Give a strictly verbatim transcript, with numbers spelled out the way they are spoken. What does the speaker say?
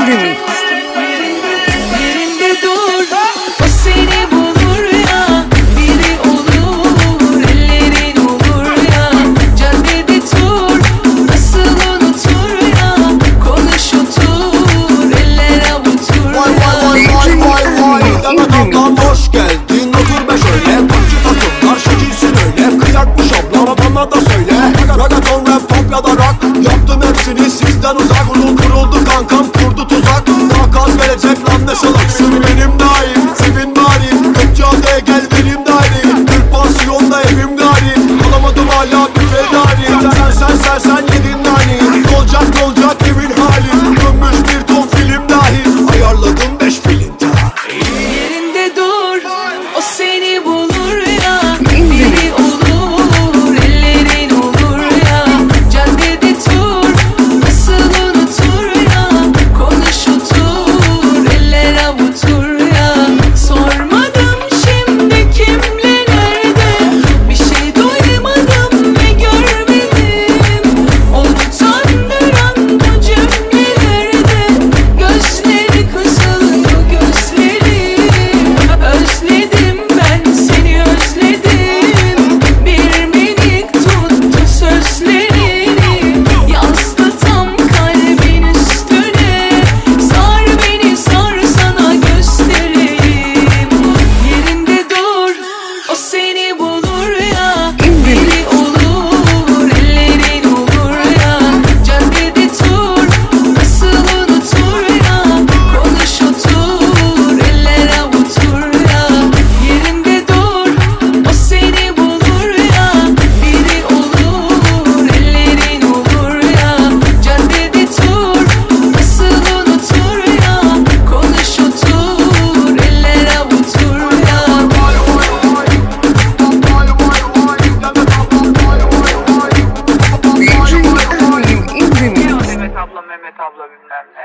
Yerinde dur, o seni bulur ya. Biri olur, ellerin olur ya. Caddede tur, nasıl unutur ya. Konuş otur, eller avutur ya. Vay vay vay vay vay vay. Demet ablam hoş geldin, otur be şöyle. Komşu takımlar şekilsin öyle. Kıyakmış ablama bana da söyle. Ragaton rap pop ya da rock, yaptım hepsini sizden uzak. Kurul kuruldu kankam kurdu tuzak. Daha kaz gelecek lan ne salaksın. Benim daim sevin bari. Gökçeada'ya gel benim dairi. Türk pansiyonda evim gari. Alamadım hala bir fedari. Sen sen sen sen yedin nani. Olacak olacak evin hali. Dönmüş bir ton film dahil. Ayarladım beş filinta. Yerinde dur, o seni bulur ya. Biri olur, ellerin olur ya. Caddede tur, nasıl unutur ya. Konuş otur, eller avutur ya. Sormadım şimdi kimle nerede. Bir şey duymadım ve görmedim. Oldu tandıran bu cümlelerde. Gözleri kızıldı gözlerim. Özledim ben seni özledim. Bir minik tuttu sözlerini. Yazdı tam kalbin üstüne. Sar beni sar sana göstereyim. Yerinde dur, o seni bulur ya. Biri olur, ellerin olur ya. Caddede tur, nasıl unutur ya. Konuş otur, eller avutur ya. Yerinde dur, o seni bulur ya. Biri olur, ellerin olur ya. Caddede tur, nasıl unutur ya. Konuş otur, eller avutur ya. Mehmet abla Mehmet abla bilmem ne.